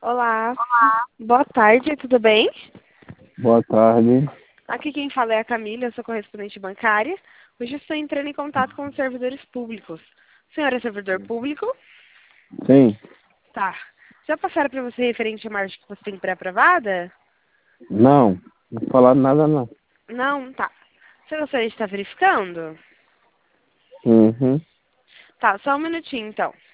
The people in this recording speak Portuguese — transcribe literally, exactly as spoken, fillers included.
Olá, boa tarde, tudo bem? Boa tarde. Aqui quem fala é a Camila, eu sou correspondente bancária. Hoje estou entrando em contato com os servidores públicos. O senhor é servidor público? Sim. Tá. Já passaram para você referente à margem que você tem pré-aprovada? Não. Não falaram nada não. Não? Tá. Você gostaria de estar verificando? Uhum. Tá, só um minutinho então.